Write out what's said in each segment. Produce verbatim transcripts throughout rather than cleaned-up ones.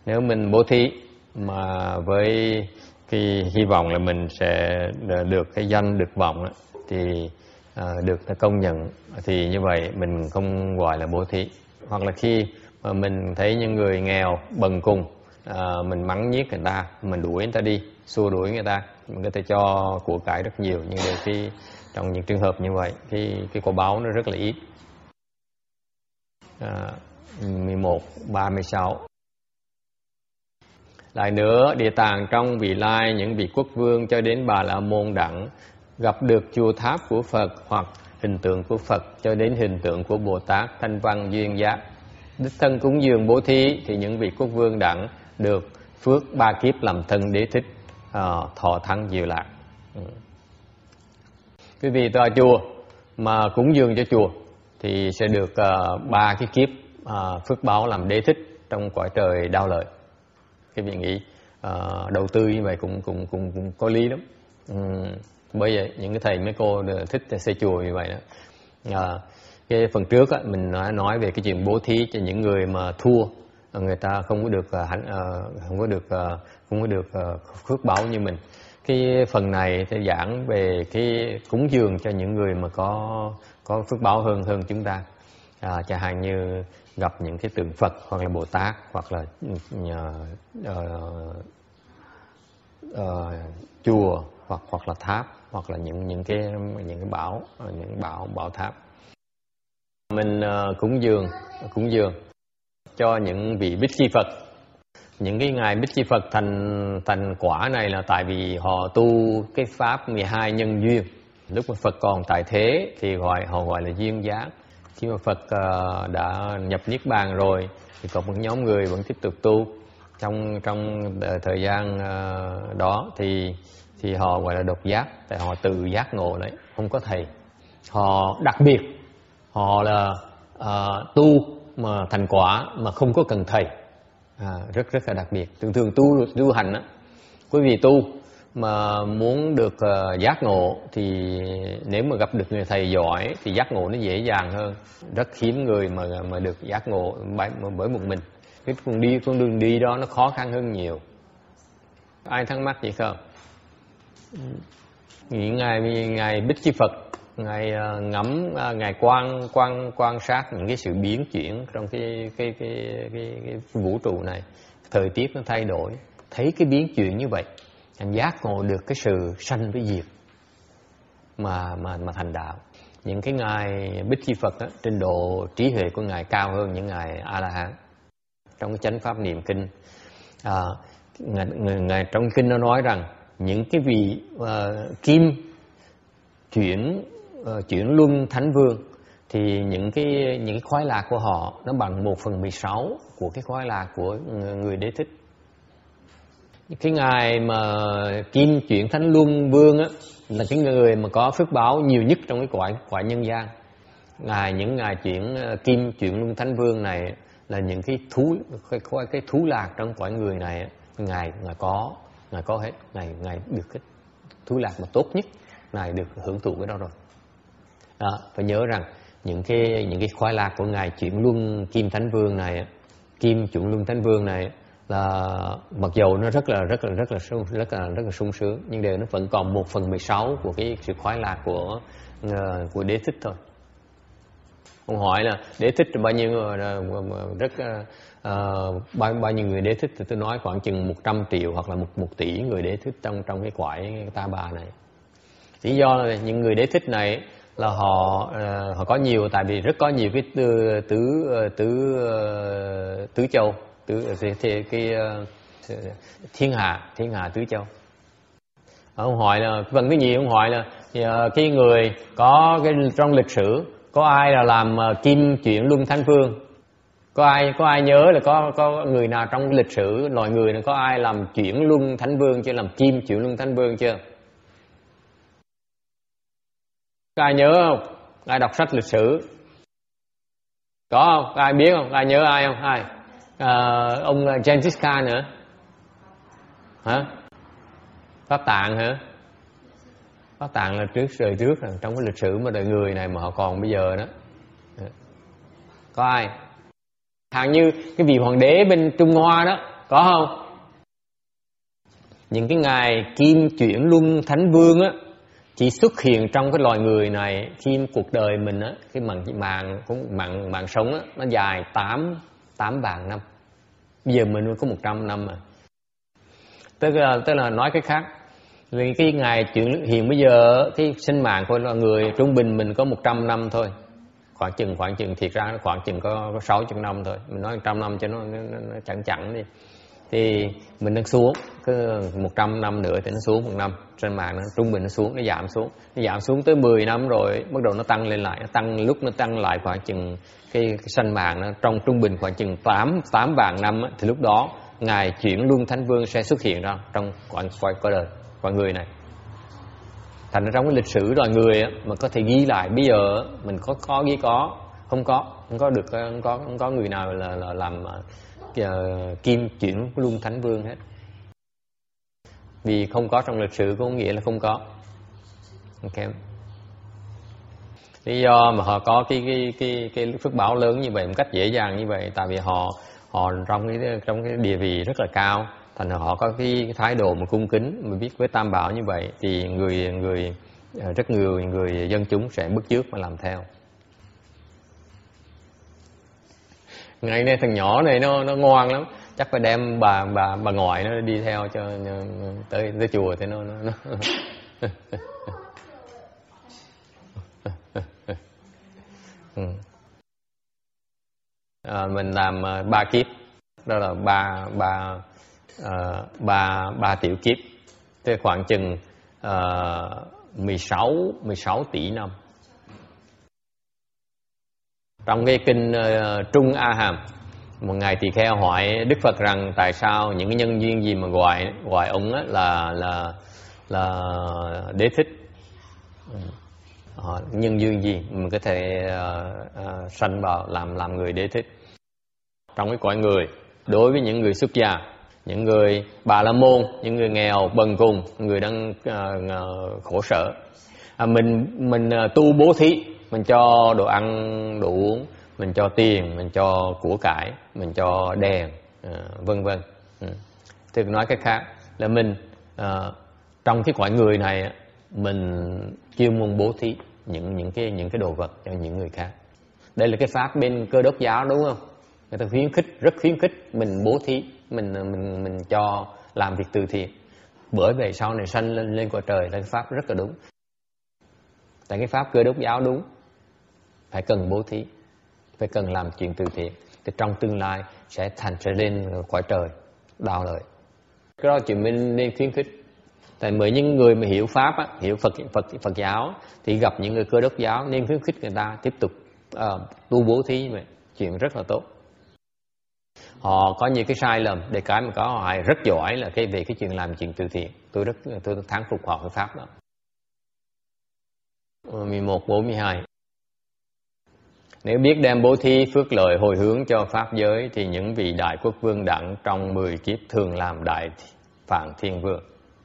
Nếu mình bố thí mà với cái hy vọng là mình sẽ được cái danh được vọng thì à, được công nhận, thì như vậy mình không gọi là bố thí. Hoặc là khi mà mình thấy những người nghèo bần cùng, à, mình mắng nhiếc người ta, mình đuổi người ta đi, xua đuổi người ta, mình có thể cho của cải rất nhiều, nhưng đôi khi trong những trường hợp như vậy cái cái quả báo nó rất là ít. à, mười một ba mươi sáu. Lại nữa, Địa Tạng trong vị lai những vị quốc vương cho đến Bà La Môn đẳng gặp được chùa tháp của Phật hoặc hình tượng của Phật cho đến hình tượng của Bồ Tát Thanh Văn Duyên Giác, đích thân cúng dường bố thí, thì những vị quốc vương đẳng được phước ba kiếp làm thân Đế Thích, à, thọ thắng diệu lạc. Ừ. Quý vị tòa chùa mà cúng dường cho chùa thì sẽ được uh, ba cái kiếp uh, phước báo làm Đế Thích trong cõi trời Đao Lợi. Cái vị nghĩ uh, đầu tư như vậy cũng cũng cũng, cũng có lý lắm. Um, bởi vậy những cái thầy mấy cô thích xây chùa như vậy đó. Uh, cái phần trước á, mình nói, nói về cái chuyện bố thí cho những người mà thua, người ta không có được uh, hạnh, uh, không có được uh, không có được uh, phước báo như mình. Cái phần này sẽ giảng về cái cúng dường cho những người mà có có phước báo hơn hơn chúng ta. À, chẳng hạn như gặp những cái tượng Phật hoặc là Bồ Tát hoặc là uh, uh, uh, chùa hoặc hoặc là tháp hoặc là những những cái những cái bảo những bảo bảo tháp. Mình uh, cúng dường cúng dường cho những vị Bích Chi Phật. Những cái ngài Bích Chi Phật thành thành quả này là tại vì họ tu cái pháp mười hai nhân duyên. Lúc mà Phật còn tại thế thì gọi họ gọi là duyên giác. Khi mà Phật uh, đã nhập niết bàn rồi thì có một nhóm người vẫn tiếp tục tu. Trong trong thời gian uh, đó thì thì họ gọi là độc giác, tại họ tự giác ngộ đấy, không có thầy. Họ đặc biệt, họ là uh, tu mà thành quả mà không có cần thầy. À, rất rất là đặc biệt. Thường thường tu tu hành á, quý vị tu mà muốn được uh, giác ngộ thì nếu mà gặp được người thầy giỏi thì giác ngộ nó dễ dàng hơn. Rất hiếm người mà mà được giác ngộ bởi, bởi một mình. Cái con đi con đường đi đó nó khó khăn hơn nhiều. Ai thắc mắc gì không? Nghĩ ngài ngài Bích Chi Phật, ngài uh, ngắm uh, ngài quan quan quan sát những cái sự biến chuyển trong cái cái cái cái, cái vũ trụ này, thời tiết nó thay đổi, thấy cái biến chuyển như vậy, anh giác ngộ được cái sự sanh với diệt mà mà mà thành đạo. Những cái ngài Bích Chi Phật á, trình độ trí huệ của ngài cao hơn những ngài A La Hán. Trong cái chánh pháp niệm kinh, à, ngài, ngài trong kinh nó nói rằng những cái vị uh, kim chuyển uh, chuyển luân thánh vương thì những cái những cái khoái lạc của họ nó bằng một phần mười sáu của cái khoái lạc của người Đế Thích. Cái ngài mà kim chuyển thánh luân vương á là cái người mà có phước báo nhiều nhất trong cái cõi cõi nhân gian. Ngài những ngài chuyển uh, kim chuyển luân thánh vương này là những cái thú cái, cái thú lạc trong cõi người này, ngài ngài có ngài có hết, ngài ngài được cái thú lạc mà tốt nhất, ngài được hưởng thụ cái đó rồi. Đó, phải nhớ rằng những cái những cái khoái lạc của ngài chuyển luân kim thánh vương này, kim chuyển luân thánh vương này là mặc dầu nó rất là rất là rất là sung rất là rất là sung sướng, nhưng đều nó vẫn còn một phần mười sáu của cái sự khoái lạc của uh, của Đế Thích thôi. Ông hỏi là Đế Thích bao nhiêu người, rất uh, bao bao nhiêu người Đế Thích, thì tôi nói khoảng chừng một trăm triệu hoặc là một một tỷ người Đế Thích trong trong cái cõi Ta Bà này. Lý do là những người Đế Thích này là họ uh, họ có nhiều, tại vì rất có nhiều cái tứ tứ tứ uh, tứ châu, tứ thì, thì, cái uh, thiên hạ thiên hạ tứ châu. Ông hỏi là phần cái gì? Ông hỏi là uh, cái người có cái trong lịch sử có ai là làm uh, kim chuyển luân thánh vương? Có ai có ai nhớ là có có người nào trong cái lịch sử loài người này có ai làm chuyển luân thánh vương chưa, làm kim chuyển luân thánh vương chưa? Có ai nhớ không? Ai đọc sách lịch sử? Có không? Có ai biết không? Có ai nhớ ai không? Ai? À, ông Gengis Khan nữa? Hả? Pháp Tạng hả? Pháp Tạng là trước đời trước rồi, trong cái lịch sử mà đời người này mà họ còn bây giờ đó. Có ai? Hàng như cái vị hoàng đế bên Trung Hoa đó, Có không? Những cái ngài kim chuyển luân thánh vương á chỉ xuất hiện trong cái loài người này khi cuộc đời mình á, cái mạng mạng cũng mạng mạng sống á, nó dài tám tám vạn năm. Bây giờ mình có một trăm năm mà. Tức là tức là nói cái khác, vì cái ngày chuyển hiện bây giờ cái sinh mạng của loài người trung bình mình có một trăm năm thôi, khoảng chừng khoảng chừng thiệt ra khoảng chừng có, có sáu chục năm thôi, mình nói một trăm năm cho nó, nó, nó chẳng chẳng đi, thì mình đang xuống cứ một trăm năm nữa thì nó xuống một năm, trên mạng nó trung bình nó xuống, nó giảm xuống, nó giảm xuống tới mười năm rồi bắt đầu nó tăng lên lại, nó tăng lúc nó tăng lại khoảng chừng cái, cái sanh mạng nó trong trung bình khoảng chừng tám tám vạn năm á, thì lúc đó ngài chuyển luân thánh vương sẽ xuất hiện ra trong quả quả, quả đời quả người này. Thành ra trong cái lịch sử loài người á, mà có thể ghi lại bây giờ mình có có ghi có không có không có được không có không có người nào là, là làm uh, kim chuyển luân thánh vương hết, vì không có trong lịch sử cũng nghĩa là không có. Ok, lý do mà họ có cái cái cái cái phước báo lớn như vậy một cách dễ dàng như vậy, tại vì họ họ trong cái trong cái địa vị rất là cao, thành ra họ có cái thái độ mà cung kính mà biết với tam bảo như vậy, thì người người rất nhiều người dân chúng sẽ bước trước mà làm theo. Ngày nay thằng nhỏ này nó nó ngoan lắm, chắc phải đem bà bà bà ngoại nó đi theo cho tới tới chùa thì nó nó, nó. Ừ. À, mình làm uh, ba kiếp, đó là ba ba uh, ba ba tiểu kiếp, tức khoảng chừng uh, mười sáu tỷ năm. Trong cái kinh uh, Trung A Hàm, một ngày tỳ kheo hỏi Đức Phật rằng tại sao những cái nhân duyên gì mà gọi gọi ông á là là là đế thích. Ờ, nhân duyên gì mình có thể uh, uh, sanh vào làm làm người đế thích trong cái cõi người. Đối với những người xuất gia, những người bà la môn, những người nghèo bần cùng, người đang uh, uh, khổ sở, à, mình mình uh, tu bố thí, mình cho đồ ăn đồ uống, mình cho tiền, mình cho của cải, mình cho đèn, uh, vân vân. Ừ. Thì nói cách khác là mình uh, trong cái cõi người này mình chuyên môn bố thí những những cái những cái đồ vật cho những người khác. Đây là cái pháp bên Cơ Đốc giáo, đúng không? Người ta khuyến khích, rất khuyến khích mình bố thí, mình mình mình cho làm việc từ thiện. Bởi vậy sau này sanh lên lên cõi trời là cái pháp rất là đúng. Tại cái pháp Cơ Đốc giáo đúng, phải cần bố thí, phải cần làm chuyện từ thiện, thì trong tương lai sẽ thành sẽ lên cõi trời đạo lợi. Cái đó chuyện mình nên khuyến khích. Tại bởi những người mà hiểu pháp á, hiểu Phật Phật Phật giáo thì gặp những người Cơ Đốc giáo nên khuyến khích người ta tiếp tục uh, tu bố thí như vậy, chuyện rất là tốt. Họ có nhiều cái sai lầm, để cái mà có họ rất giỏi là cái về cái chuyện làm chuyện từ thiện. Tôi rất tôi rất thán phục họ cái pháp đó. mười một bốn mươi hai. Nếu biết đem bố thí phước lợi hồi hướng cho pháp giới thì những vị đại quốc vương đẳng trong mười kiếp thường làm đại phạn thiên vương.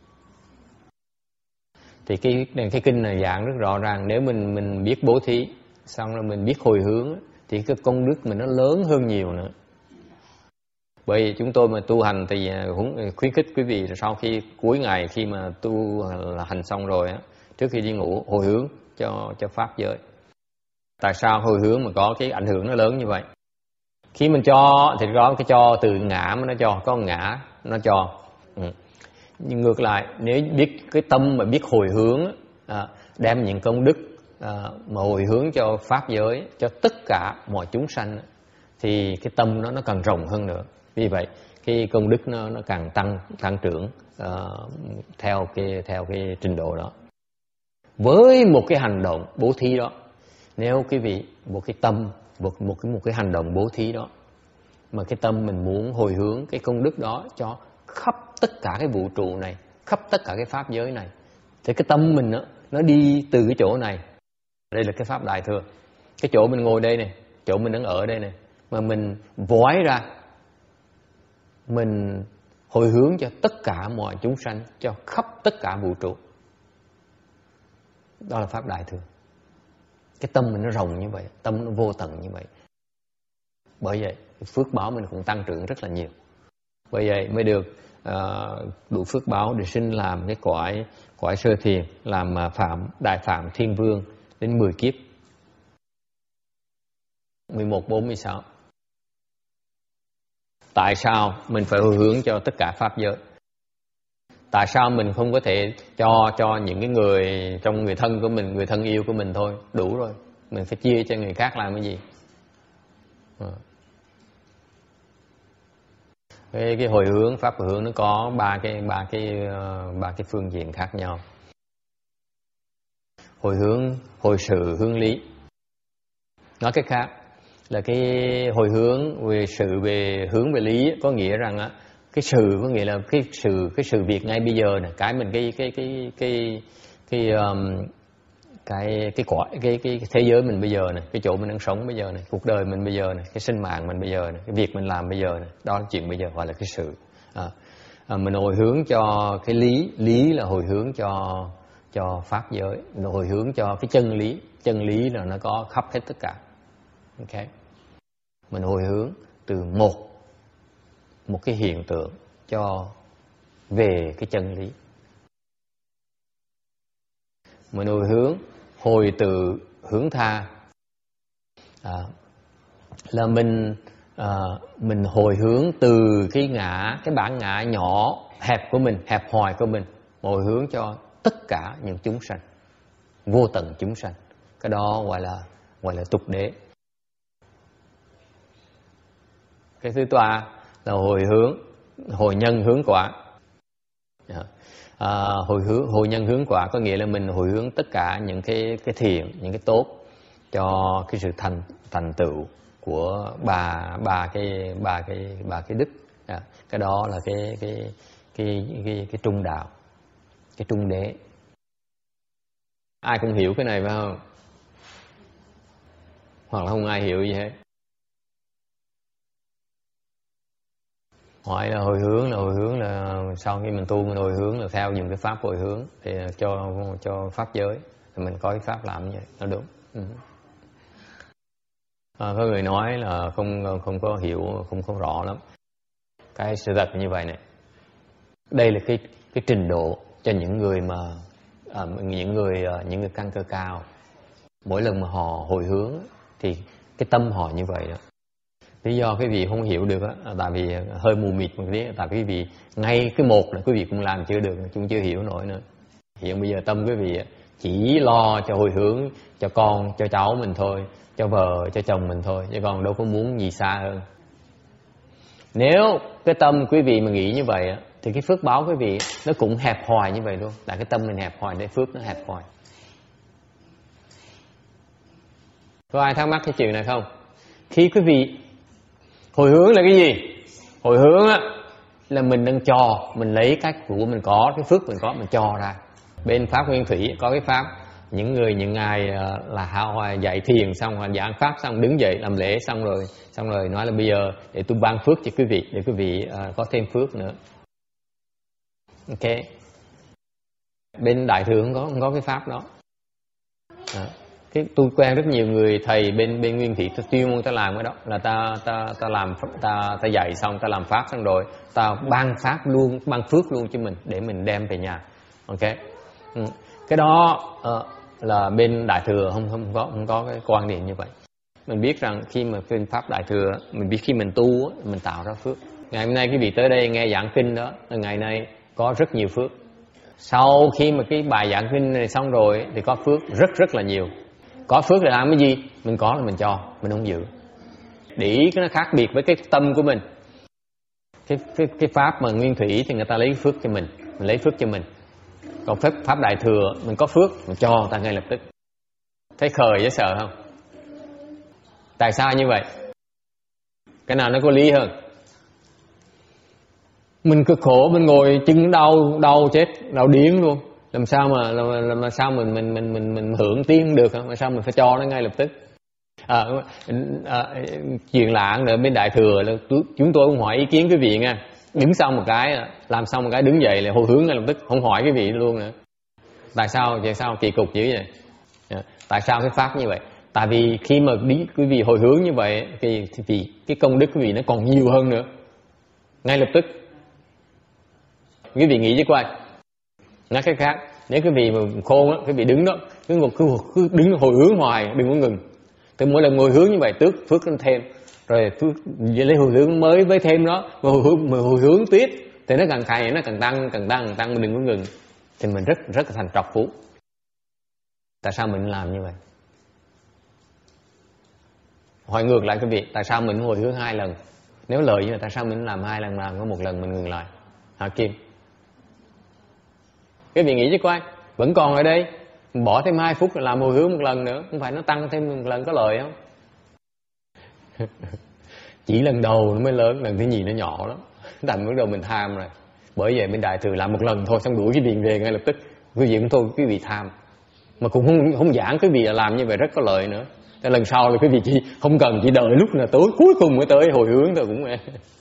Thì cái cái kinh này giảng rất rõ ràng, nếu mình mình biết bố thí, xong rồi mình biết hồi hướng thì cái công đức mình nó lớn hơn nhiều nữa. Bởi vì chúng tôi mà tu hành thì cũng khuyến khích quý vị sau khi cuối ngày khi mà tu hành xong rồi á, trước khi đi ngủ hồi hướng cho cho pháp giới. Tại sao hồi hướng mà có cái ảnh hưởng nó lớn như vậy? Khi mình cho thì có cái cho từ ngã mà nó cho, có ngã nó cho. Ừ. Nhưng ngược lại, nếu biết cái tâm mà biết hồi hướng, à, đem những công đức à, mà hồi hướng cho pháp giới, cho tất cả mọi chúng sanh, thì cái tâm nó nó càng rộng hơn nữa. Vì vậy cái công đức nó nó càng tăng tăng trưởng à, theo cái theo cái trình độ đó. Với một cái hành động bố thí đó, nếu quý vị một cái tâm một một cái một cái hành động bố thí đó mà cái tâm mình muốn hồi hướng cái công đức đó cho khắp tất cả cái vũ trụ này, khắp tất cả cái pháp giới này, thì cái tâm mình nó nó đi từ cái chỗ này. Đây là cái pháp đại thừa. Cái chỗ mình ngồi đây này, chỗ mình đang ở đây này, mà mình vói ra, mình hồi hướng cho tất cả mọi chúng sanh, cho khắp tất cả vũ trụ. Đó là pháp đại thừa. Cái tâm mình nó rộng như vậy, tâm nó vô tận như vậy. Bởi vậy phước báo mình cũng tăng trưởng rất là nhiều. Bởi vậy mới được uh, đủ phước báo để sinh làm cái cõi cõi sơ thiền, làm uh, phạm đại phạm thiên vương đến mười kiếp. mười một, bốn mươi sáu. Tại sao mình phải hồi hướng cho tất cả pháp giới? Tại sao mình không có thể cho cho những cái người trong người thân của mình, người thân yêu của mình thôi, đủ rồi. Mình phải chia cho người khác làm cái gì? À. Cái, cái hồi hướng, pháp hồi hướng nó có ba cái ba cái ba cái phương diện khác nhau. Hồi hướng, hồi sự, hướng lý. Nói cách khác là cái hồi hướng về sự, về hướng về lý, có nghĩa rằng á, cái sự có nghĩa là cái sự cái sự việc ngay bây giờ này, cái mình cái cái cái cái cái um, cái cái quả cái cái thế giới mình bây giờ này, cái chỗ mình đang sống bây giờ này, cuộc đời mình bây giờ này, cái sinh mạng mình bây giờ này, cái việc mình làm bây giờ này, đó là chuyện bây giờ, gọi là cái sự. À, à, mình hồi hướng cho cái lý, lý là hồi hướng cho cho pháp giới, hồi hướng cho cái chân lý, chân lý là nó có khắp hết tất cả. Ok, mình hồi hướng từ một một cái hiện tượng cho về cái chân lý. Mình hồi hướng, hồi từ hướng tha, à, là mình à, mình hồi hướng từ cái ngã, cái bản ngã nhỏ hẹp của mình, hẹp hòi của mình, hồi hướng cho tất cả những chúng sanh, vô tận chúng sanh. Cái đó gọi là gọi là tục đế. Cái thứ ba là hồi hướng, hồi nhân hướng quả. À, hồi hướng, hồi nhân hướng quả có nghĩa là mình hồi hướng tất cả những cái cái thiện, những cái tốt cho cái sự thành thành tựu của ba ba cái ba cái ba cái đức. À, cái đó là cái cái cái cái cái trung đạo, cái trung đế. Ai cũng hiểu cái này phải không? Hoặc là không ai hiểu gì hết. Hỏi là hồi hướng là hồi hướng là sau khi mình tu mình hồi hướng là theo những cái pháp hồi hướng thì cho cho pháp giới thì mình có cái pháp làm như vậy nó đúng. Ừ. À, có người nói là không không có hiểu, không có rõ lắm. Cái sự thật như vậy này. Đây là cái cái trình độ cho những người mà à, những người những người căn cơ cao. Mỗi lần mà họ hồi hướng thì cái tâm họ như vậy đó. Lý do quý vị không hiểu được á, tại vì hơi mù mịt một tí, tại quý vị ngay cái một là quý vị cũng làm chưa được, chúng chưa hiểu nổi nữa. Hiện bây giờ tâm quý vị chỉ lo cho hồi hướng cho con, cho cháu mình thôi, cho vợ, cho chồng mình thôi, chứ còn đâu có muốn gì xa hơn. Nếu cái tâm quý vị mà nghĩ như vậy á, thì cái phước báo quý vị nó cũng hẹp hòi như vậy luôn. Tại cái tâm mình hẹp hòi nên phước nó hẹp hòi. Có ai thắc mắc cái chuyện này không? Khi quý vị hồi hướng là cái gì? Hồi hướng á là mình đang cho, mình lấy cách của mình có, cái phước mình có mình cho ra. Bên pháp Nguyên Thủy có cái pháp những người những ngài là hao dạy thiền xong hoặc giảng pháp xong đứng dậy làm lễ xong rồi xong rồi nói là bây giờ để tôi ban phước cho quý vị để quý vị uh, có thêm phước nữa. Ok. Bên Đại Thừa không có không có cái pháp đó. À. Cái tôi quen rất nhiều người thầy bên bên Nguyên Thủy, ta chuyên môn ta làm cái đó là ta ta ta làm ta ta dạy xong ta làm pháp xong rồi ta ban pháp luôn, ban phước luôn cho mình để mình đem về nhà. Ok. Ừ. Cái đó uh, là bên Đại Thừa không không có không có cái quan điểm như vậy. Mình biết rằng khi mà bên pháp Đại Thừa, mình biết khi mình tu mình tạo ra phước. Ngày hôm nay quý vị tới đây nghe giảng kinh đó là ngày nay có rất nhiều phước. Sau khi mà cái bài giảng kinh này xong rồi thì có phước rất rất là nhiều. Có phước để làm cái gì? Mình có là mình cho, mình không giữ. Để ý cái nó khác biệt với cái tâm của mình. Cái, cái, cái pháp mà Nguyên Thủy thì người ta lấy phước cho mình, mình lấy phước cho mình. Còn pháp, pháp Đại Thừa mình có phước, mình cho người ta ngay lập tức. Thấy khờ dễ sợ không? Tại sao như vậy? Cái nào nó có lý hơn? Mình cực khổ, mình ngồi chân đau, đau chết, đau điếng luôn. Làm sao mà làm, làm sao mình mình mình mình mình hưởng tiếng được hả? Làm sao mình phải cho nó ngay lập tức? À, à, chuyện lạ nữa bên Đại Thừa là chúng tôi cũng hỏi ý kiến quý vị nha. Đứng xong một cái, làm xong một cái đứng dậy là hồi hướng ngay lập tức, không hỏi cái vị luôn nữa. Tại sao? Tại sao kỳ cục dữ vậy? À, tại sao cái pháp như vậy? Tại vì khi mà quý vị hồi hướng như vậy thì, thì, thì cái công đức quý vị nó còn nhiều hơn nữa. ngay lập tức. Quý vị nghĩ chứ coi. Nói cách khác, nếu quý vị mà khôn á, quý vị đứng đó, cứ, cứ, cứ đứng hồi hướng hoài, đừng có ngừng. Từ mỗi lần ngồi hướng như vậy, tước phước lên thêm, rồi phước lấy hồi hướng mới với thêm đó, mà hồi hướng, mà hồi hướng tiếp, thì nó càng ngày nó càng tăng, càng tăng, càng tăng, mình đừng có ngừng. Thì mình rất rất là thành trọc phú. Tại sao mình làm như vậy? Hỏi ngược lại quý vị, tại sao mình hồi hướng hai lần? Nếu lời như vậy, tại sao mình làm hai lần, làm có một lần mình ngừng lại? Hả Kim? Quý vị nghĩ chứ coi, vẫn còn ở đây, bỏ thêm hai phút làm hồi hướng một lần nữa, không phải nó tăng thêm một lần có lời không? Chỉ lần đầu nó mới lớn, lần thứ nhì nó nhỏ lắm. Thành bắt đầu mình tham rồi. Bởi vậy bên Đại Thừa làm một lần thôi, xong đuổi cái điện về ngay lập tức. Quý vị cũng thôi, quý vị tham. Mà cũng không, không giảng quý vị là làm như vậy rất có lợi nữa. Thế lần sau là quý vị chỉ không cần, chỉ đợi lúc là tối cuối cùng mới tới hồi hướng thôi cũng nghe.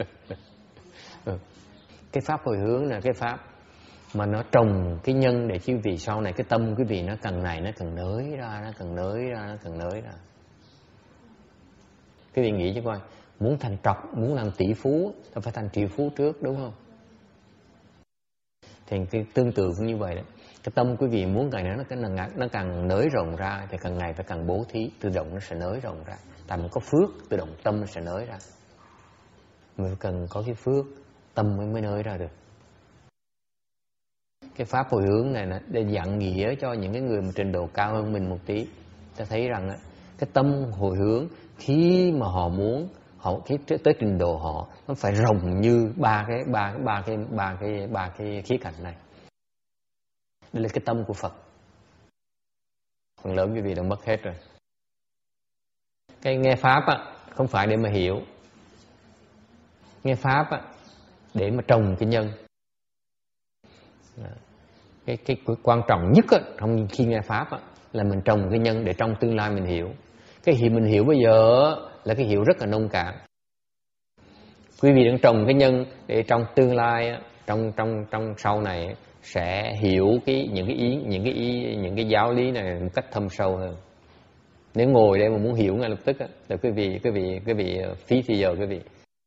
Cái pháp hồi hướng là cái pháp mà nó trồng cái nhân để quý vị sau này cái tâm quý vị nó càng này nó càng nới ra, nó càng nới ra, nó càng nới ra. Quý vị nghĩ chứ coi, muốn thành trọc, muốn làm tỷ phú, ta phải thành triệu phú trước, đúng không? Thì cái tương tự cũng như vậy đó. Cái tâm quý vị muốn càng này nó càng, nó càng nới rộng ra, thì càng ngày phải càng bố thí, tự động nó sẽ nới rộng ra. Tại mình có phước, tự động tâm nó sẽ nới ra. Mình cần có cái phước, tâm mới mới nới ra được. Cái pháp hồi hướng này nè, để dặn nghĩa cho những cái người mà trình độ cao hơn mình một tí. Ta thấy rằng á, cái tâm hồi hướng khi mà họ muốn, họ cái tới trình độ họ nó phải rộng như ba cái ba ba cái ba cái ba cái khía cạnh này. Đây là cái tâm của Phật. Phần lớn quý vị đã mất hết rồi. Cái nghe pháp á không phải để mà hiểu. Nghe pháp á để mà trồng cái nhân. Cái, cái, cái quan trọng nhất á, trong khi nghe pháp á, là mình trồng cái nhân để trong tương lai mình hiểu. Cái hiểu mình hiểu bây giờ là cái hiểu rất là nông cạn. Quý vị đang trồng cái nhân để trong tương lai á, trong trong trong sau này sẽ hiểu cái những cái ý những cái ý những cái giáo lý này một cách thâm sâu hơn. Nếu ngồi đây mà muốn hiểu ngay lập tức á, là quý vị quý vị quý vị phí thì giờ quý vị.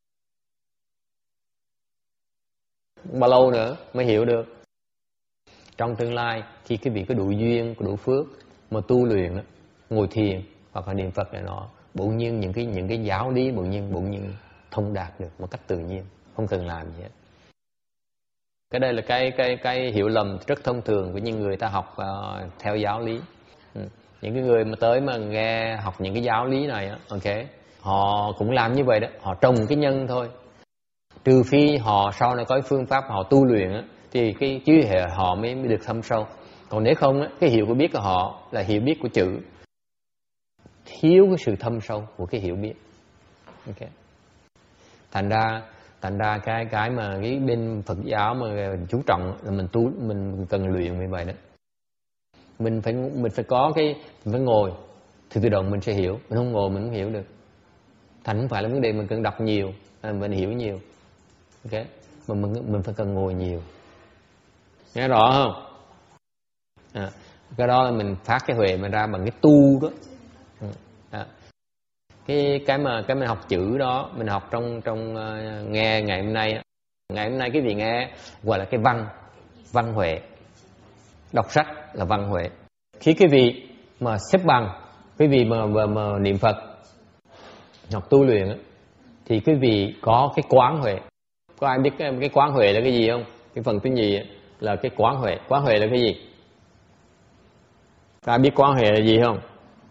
Bao lâu nữa mới hiểu được? Trong tương lai khi quý vị có đủ duyên, có đủ phước mà tu luyện đó, ngồi thiền hoặc là niệm Phật này nọ, bỗng nhiên những cái những cái giáo lý bỗng nhiên bỗng nhiên thông đạt được một cách tự nhiên, không cần làm gì hết. Cái đây là cái cái cái hiểu lầm rất thông thường của những người ta học uh, theo giáo lý. Ừ. Những cái người mà tới mà nghe học những cái giáo lý này á, ok, họ cũng làm như vậy đó, họ trồng cái nhân thôi. Trừ phi họ sau này có phương pháp họ tu luyện á, thì cái trí hệ họ mới, mới được thâm sâu. Còn nếu không á, cái hiểu của biết của họ là hiểu biết của chữ, thiếu cái sự thâm sâu của cái hiểu biết. Ok. Thành ra thành ra cái cái mà cái bên Phật giáo mà chú trọng là mình tu, mình cần luyện như vậy đó. Mình phải mình phải có cái mình phải ngồi thì tự động mình sẽ hiểu, mình không ngồi mình không hiểu được. Thành không phải là vấn đề mình cần đọc nhiều, mình hiểu nhiều. Ok. Mà mình mình phải cần ngồi nhiều. Nghe rõ không? À, cái đó là mình phát cái huệ mình ra bằng cái tu đó. À, cái cái mà cái mình học chữ đó, mình học trong trong uh, nghe ngày hôm nay, ngày hôm nay cái vị nghe gọi là cái văn văn huệ. Đọc sách là văn huệ. Khi cái vị mà xếp bằng, cái vị mà, mà, mà niệm Phật, học tu luyện thì cái vị có cái quán huệ. Có ai biết cái, cái quán huệ là cái gì không? Cái phần thứ nhì là cái quán huệ. Quán huệ là cái gì? Có ai biết quán huệ là gì không?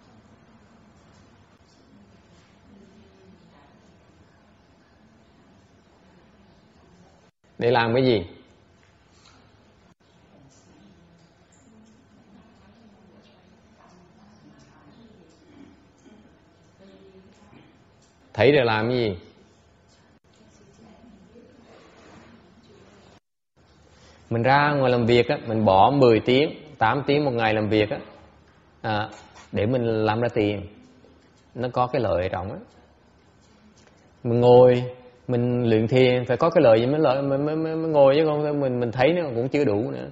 Để làm cái gì? Thấy để làm cái gì? Mình ra ngoài làm việc á, mình bỏ mười tiếng, tám tiếng một ngày làm việc á, à, để mình làm ra tiền. Nó có cái lợi trọng á. Mình ngồi, mình luyện thiền phải có cái lợi gì mới lợi mới, mới, mới, mới ngồi chứ không mình mình thấy nó cũng chưa đủ nữa.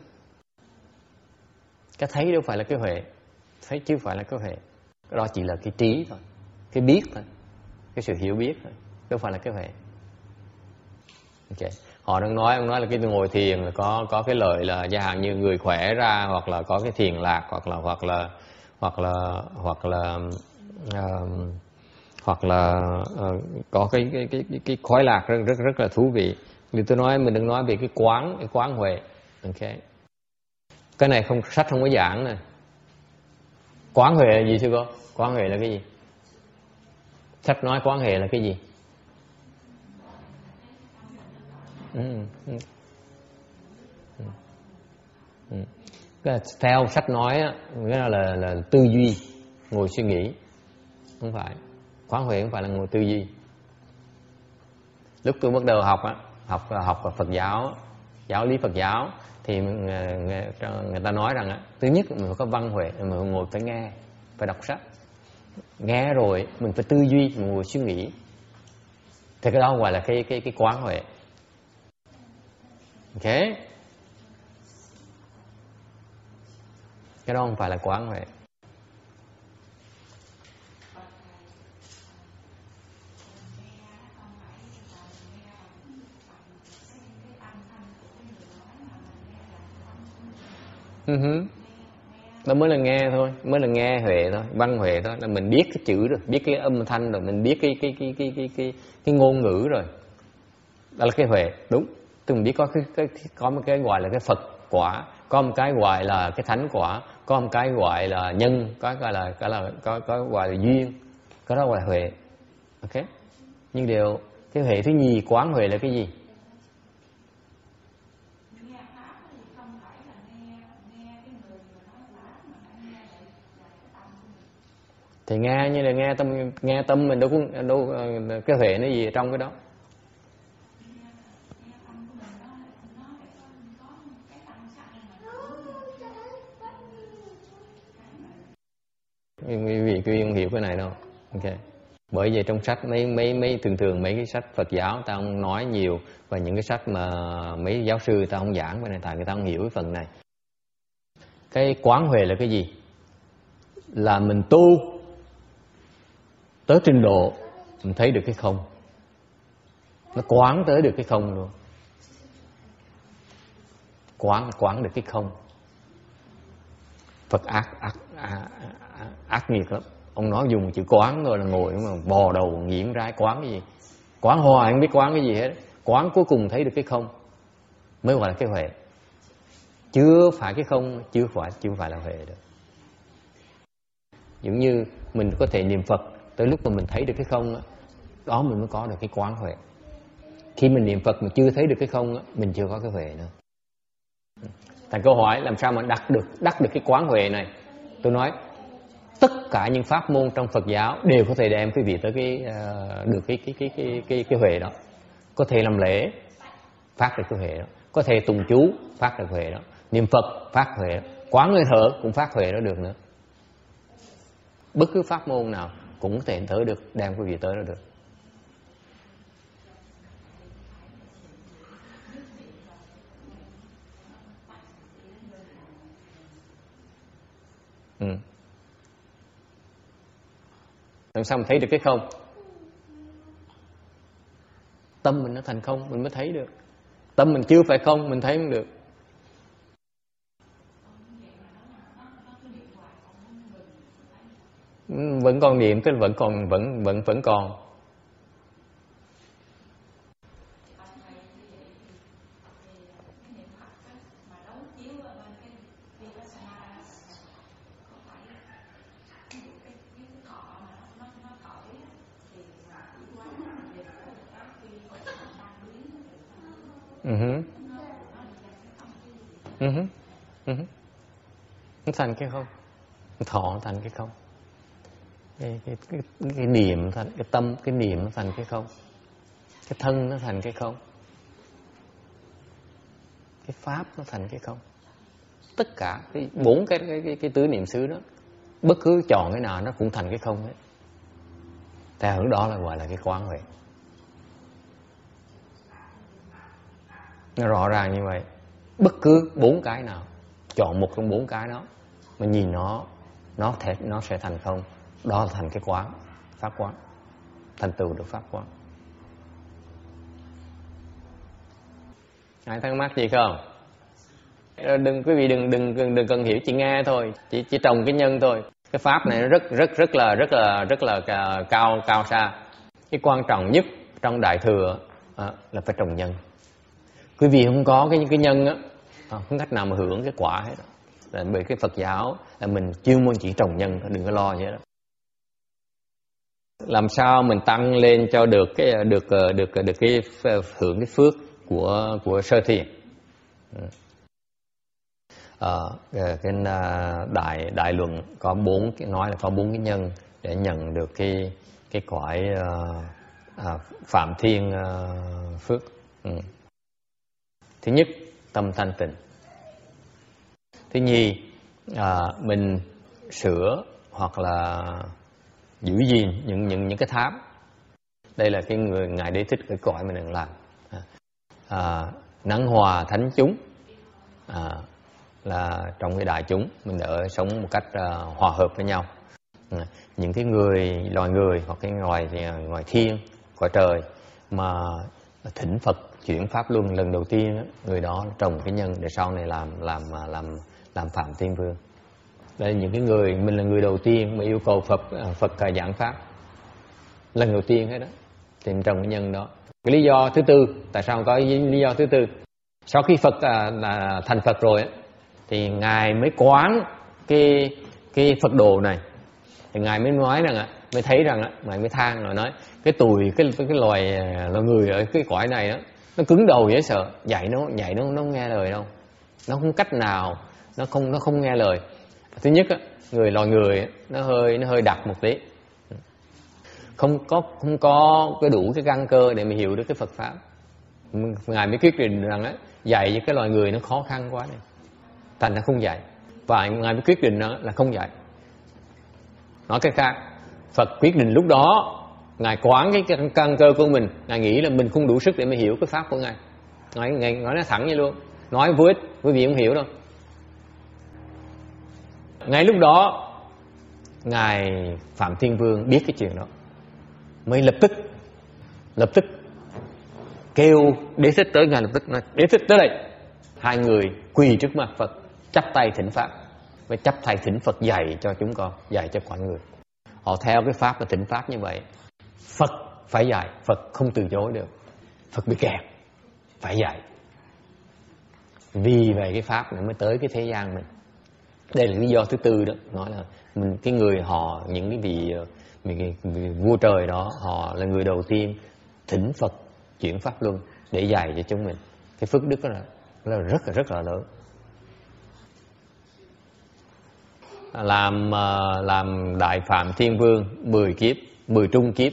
Cái thấy đâu phải là cái huệ, thấy chứ phải là cái huệ. Cái đó chỉ là cái trí thôi, cái biết thôi, cái sự hiểu biết thôi, đâu phải là cái huệ. Okay. Họ đang nói, ông nói là cái ngồi thiền là có có cái lợi là chẳng hạn như người khỏe ra, hoặc là có cái thiền lạc, hoặc là hoặc là hoặc là hoặc là uh, hoặc là uh, có cái cái cái cái, cái khoái lạc rất rất rất là thú vị. Như tôi nói, mình đừng nói về cái quán cái quán huệ. Okay. Cái này không, sách không có giảng nè. Quán huệ là gì sư cô? Quán huệ là cái gì? Sách nói quán huệ là cái gì? Ừ, ừ. Ừ. Cái theo sách nói á, nghĩa là, là là tư duy, ngồi suy nghĩ, không phải. Quán huệ không phải là ngồi tư duy. Lúc tôi bắt đầu học á, học học Phật giáo, giáo lý Phật giáo, thì người, người, người ta nói rằng á, thứ nhất mình phải có văn huệ, mình ngồi phải nghe, phải đọc sách, nghe rồi mình phải tư duy, mình ngồi suy nghĩ, thì cái đó gọi là cái cái cái quán huệ. Ok, cái đó không phải là quán huệ. Uh-huh. Đó mới là nghe thôi, mới là nghe huệ thôi, văn huệ thôi, là mình biết cái chữ rồi, biết cái âm thanh rồi, mình biết cái cái cái cái cái cái, cái ngôn ngữ rồi. Đó là cái huệ, đúng. Tức mình biết có cái, cái có một cái gọi là cái Phật quả, có một cái gọi là cái thánh quả, có một cái gọi là nhân, có cái là cái là có có gọi là duyên, cái đó gọi là huệ. Ok. Nhưng điều cái huệ thứ nhì, quán huệ là cái gì? Thì nghe như là nghe tâm, nghe tâm mình đâu có đâu, cái huệ nó gì trong cái đó. Quý vị quý vị không hiểu cái này đâu. Ok. Bởi vì trong sách mấy mấy mấy thường thường mấy cái sách Phật giáo ta không nói nhiều, và những cái sách mà mấy giáo sư ta không giảng cái này, tại người ta không hiểu cái phần này. Cái quán huệ là cái gì? Là mình tu tới trình độ mình thấy được cái không, nó quán tới được cái không luôn, quán quán được cái không. Phật ác ác ác, ác nghiệt lắm. Ông nói dùng chữ quán rồi là ngồi mà bò đầu nghiến rái, quán cái gì? Quán hoài không biết quán cái gì hết. Quán cuối cùng thấy được cái không mới gọi là cái huệ. Chưa phải cái không, chưa phải chưa phải là huệ được. Giống như mình có thể niệm Phật tới lúc mà mình thấy được cái không đó, đó mình mới có được cái quán huệ. Khi mình niệm Phật mà chưa thấy được cái không đó, mình chưa có cái huệ nữa. Thành câu hỏi làm sao mà đắc được đắc được cái quán huệ này? Tôi nói tất cả những pháp môn trong Phật giáo đều có thể đem quý vị tới cái uh, được cái cái cái cái cái cái huệ đó. Có thể làm lễ phát được cái huệ đó, có thể tùng chú phát được huệ đó, niệm Phật phát huệ đó, quán hơi thở cũng phát huệ đó được nữa. Bất cứ pháp môn nào cũng có thể tới được, đem quý vị tới đó được. Ừ. Làm sao mình thấy được cái không? Tâm mình nó thành không mình mới thấy được. Tâm mình chưa phải không mình thấy không được. Vẫn còn niệm, tức là vẫn còn vẫn vẫn vẫn còn. Uh-huh. Uh-huh. Uh-huh. Nó thành cái không, thọ nó thành cái không, cái cái cái, cái niệm thành cái tâm, cái niệm nó thành cái không, cái thân nó thành cái không, cái pháp nó thành cái không. Tất cả cái bốn cái cái cái, cái tứ niệm xứ đó, bất cứ chọn cái nào nó cũng thành cái không hết. Theo hướng đó là gọi là cái quán huệ. Nó rõ ràng như vậy. Bất cứ bốn cái nào, chọn một trong bốn cái đó mà nhìn nó, nó thể nó sẽ thành không. Đó là thành cái quán, pháp quán, thành tựu được pháp quán. Ai thắc mắc gì không? Đừng quý vị đừng đừng đừng, đừng cần hiểu, chỉ nghe thôi, chỉ chỉ trồng cái nhân thôi. Cái pháp này nó rất rất rất là rất là rất là cao cao xa. Cái quan trọng nhất trong Đại Thừa à, là phải trồng nhân. Quý vị không có cái cái nhân á, không cách nào mà hưởng cái quả hết. Là bởi cái Phật giáo là mình chuyên môn chỉ trồng nhân, đừng có lo vậy đó. Làm sao mình tăng lên cho được cái được được được cái hưởng cái phước của của sơ thiền. À, cái đại đại luận có bốn cái nói là có bốn cái nhân để nhận được cái cái cõi à, phạm thiên à, phước. Ừ. Thứ nhất, tâm thanh tịnh. Thứ nhì, à, mình sửa hoặc là giữ gìn những những những cái tháp. Đây là cái người ngài Đế Thích cái cõi mình đang làm. À, nắng hòa thánh chúng. À, là trong cái đại chúng mình ở sống một cách uh, hòa hợp với nhau. À, những cái người loài người hoặc cái loài loài thiên, cõi trời mà thỉnh Phật chuyển pháp luân lần đầu tiên, người đó trồng cái nhân để sau này làm làm làm làm phạm thiên vương. Đây là những cái người mình là người đầu tiên mà yêu cầu Phật Phật giảng pháp lần đầu tiên hết đó, thì mình trồng cái nhân đó. Cái lý do thứ tư, tại sao có lý do thứ tư? Sau khi Phật à, là thành Phật rồi á, thì ngài mới quán cái cái Phật đồ này, thì ngài mới nói rằng á, mới thấy rằng á, ngài mới than rồi nói cái tùi cái cái, cái loài loài người ở cái cõi này đó, nó cứng đầu dễ sợ, dạy nó dạy nó nó không nghe lời đâu, nó không cách nào, nó không nó không nghe lời. Thứ nhất á, người loài người nó hơi nó hơi đặc một tí, không có không có cái đủ cái căn cơ để mà hiểu được cái Phật pháp. Ngài mới quyết định rằng á, dạy cho cái loài người nó khó khăn quá này, thành nó không dạy. Và ngài mới quyết định là không dạy. Nói cách khác, Phật quyết định lúc đó ngài quán cái căn cơ của mình, ngài nghĩ là mình không đủ sức để mà hiểu cái pháp của ngài. Ngài, ngài nói nó thẳng như luôn, nói vô ích, quý vị không hiểu đâu. Ngay lúc đó ngài Phạm Thiên Vương biết cái chuyện đó, mới lập tức lập tức kêu Đế Thích tới. Ngài lập tức nói Đế Thích tới đây. Hai người quỳ trước mặt Phật, chắp tay thỉnh pháp, với chắp tay thỉnh Phật dạy cho chúng con, dạy cho mọi người. Họ theo cái pháp và thỉnh pháp như vậy, Phật phải dạy, Phật không từ chối được. Phật bị kẹt, phải dạy. Vì vậy cái pháp này mới tới cái thế gian mình. Đây là lý do thứ tư đó, nói là mình cái người họ những cái vị, vị, vị vua trời đó, họ là người đầu tiên thỉnh Phật chuyển pháp luân để dạy cho chúng mình. Cái phước đức đó là, là rất là rất là lớn. Làm làm đại Phạm Thiên Vương mười kiếp, mười trung kiếp,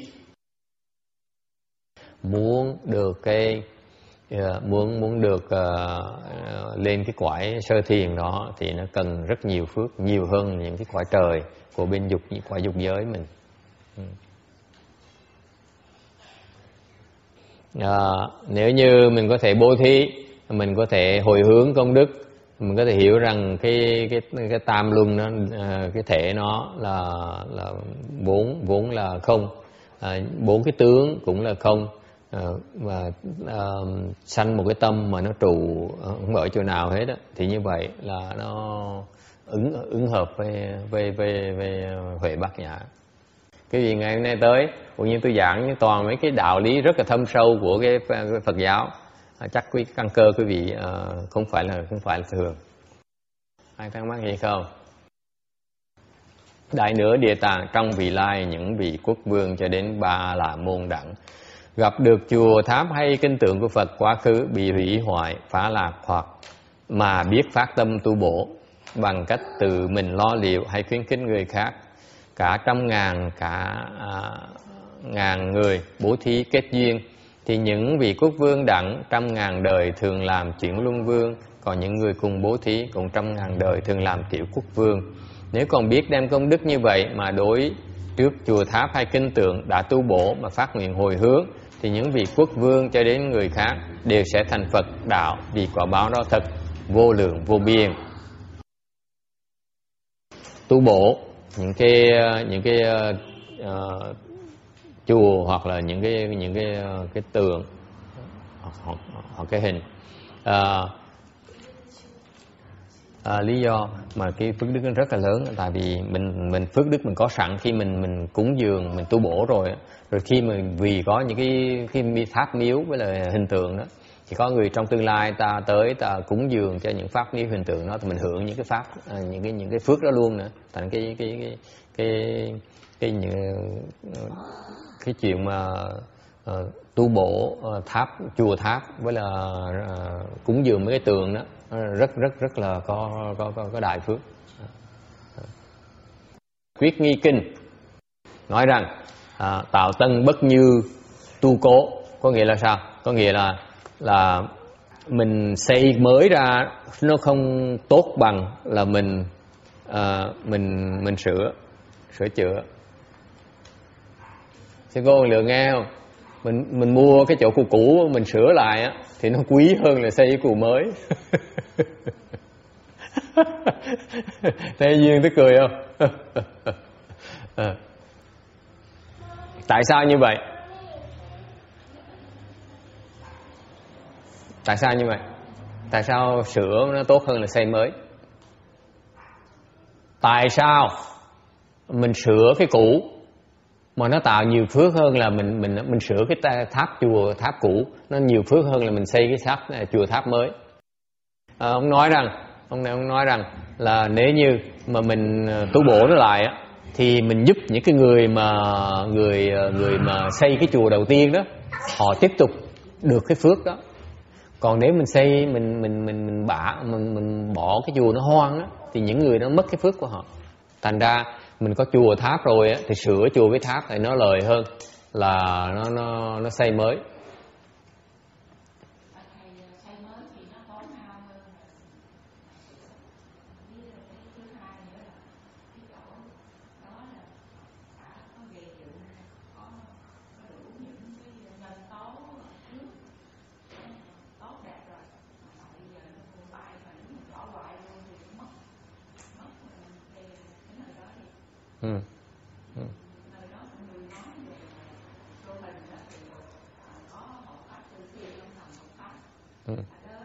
muốn được cái muốn muốn được uh, lên cái cõi sơ thiền đó thì nó cần rất nhiều phước, nhiều hơn những cái cõi trời của bên dục, những cõi dục giới mình. À, nếu như mình có thể bố thí, mình có thể hồi hướng công đức, mình có thể hiểu rằng cái cái cái tam luân nó, cái thể nó là là vốn vốn là không, à, bốn cái tướng cũng là không. À, và à, sanh một cái tâm mà nó trụ không ở chỗ nào hết á, thì như vậy là nó ứng ứng hợp với với với với Huệ Bát Nhã. Cái gì ngày hôm nay tới cũng như tôi giảng như toàn mấy cái đạo lý rất là thâm sâu của cái, cái Phật giáo, à, chắc quý căn cơ quý vị à, không phải là không phải là thường. Ai thắc mắc gì không? Đại nữa Địa Tạng trong vị lai những vị quốc vương cho đến Ba La Môn Đẳng gặp được chùa tháp hay kinh tượng của Phật quá khứ bị hủy hoại, phá lạc, hoặc mà biết phát tâm tu bổ bằng cách tự mình lo liệu hay khuyến khích người khác, cả trăm ngàn cả à, ngàn người bố thí kết duyên, thì những vị quốc vương đẳng trăm ngàn đời thường làm chuyển luân vương, còn những người cùng bố thí cùng trăm ngàn đời thường làm tiểu quốc vương. Nếu còn biết đem công đức như vậy mà đối trước chùa tháp hay kinh tượng đã tu bổ mà phát nguyện hồi hướng, thì những vị quốc vương cho đến người khác đều sẽ thành Phật đạo, vì quả báo đó thật vô lượng vô biên. Tu bổ những cái những cái uh, chùa hoặc là những cái những cái cái tượng hoặc, hoặc, hoặc cái hình à, à, lý do mà cái phước đức nó rất là lớn, tại vì mình mình phước đức mình có sẵn khi mình mình cúng dường, mình tu bổ rồi, rồi khi mình vì có những cái cái pháp miếu với là hình tượng đó, thì có người trong tương lai ta tới ta cúng dường cho những pháp miếu hình tượng đó, thì mình hưởng những cái pháp những cái những cái phước đó luôn nữa. Thành cái cái cái cái cái những cái chuyện mà uh, tu bổ uh, tháp chùa tháp với là uh, cúng dường mấy cái tượng đó rất rất rất là có có có, có đại phước. Quyết nghi kinh nói rằng à, tạo tân bất như tu cố, có nghĩa là sao? Có nghĩa là là mình xây mới ra nó không tốt bằng là mình à, mình mình sửa sửa chữa. Sư cô lượng nghe không? Mình mình mua cái chỗ cũ cũ mình sửa lại á thì nó quý hơn là xây cái cũ mới. Thấy duyên tức cười không? À. Tại sao như vậy? Tại sao như vậy? Tại sao sửa nó tốt hơn là xây mới? Tại sao mình sửa cái cũ mà nó tạo nhiều phước hơn là mình mình mình sửa cái tháp chùa tháp cũ, nó nhiều phước hơn là mình xây cái tháp chùa tháp mới? À, ông nói rằng ông này ông nói rằng là nếu như mà mình tu bổ nó lại á, thì mình giúp những cái người mà người người mà xây cái chùa đầu tiên đó, họ tiếp tục được cái phước đó. Còn nếu mình xây mình mình mình mình bả mình mình bỏ cái chùa nó hoang á, thì những người đó mất cái phước của họ. Thành ra mình có chùa tháp rồi á, thì sửa chùa với tháp thì nó lời hơn là nó nó nó xây mới. Ừ. Ừ. Ừ.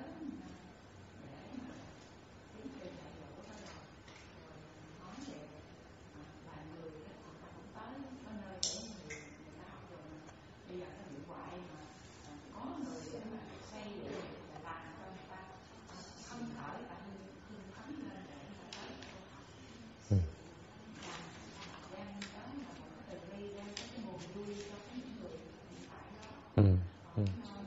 Ừ. Ừ.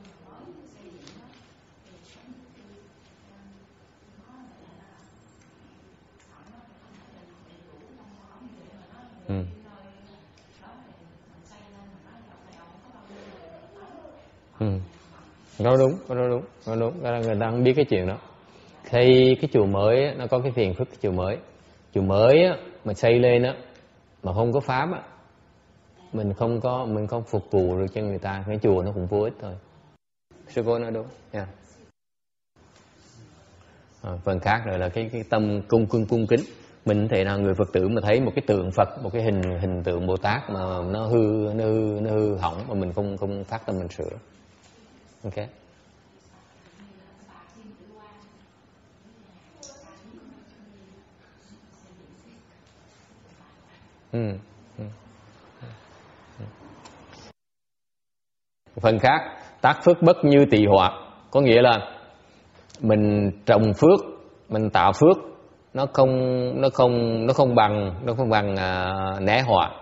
Ừ. Ừ. Nói đúng, nói đúng, nói đúng. Người ta không biết cái chuyện đó. Xây cái chùa mới á, nó có cái phiền phức cái chùa mới. Chùa mới á, mà xây lên á, mà không có pháp á, mình không có mình không phục vụ được cho người ta, cái chùa nó cũng vô ích thôi. Sư cô nói đúng nha. À, phần khác rồi là cái cái tâm cung cung cung kính. Mình thể nào người Phật tử mà thấy một cái tượng Phật, một cái hình hình tượng Bồ Tát mà nó hư nó hư nó hư hỏng mà mình không không phát tâm mình sửa. Ok. Ừ. Ừ. Phần khác, tác phước bất như tỳ họa, có nghĩa là mình trồng phước, mình tạo phước, nó không nó không nó không bằng nó không bằng à, né họa.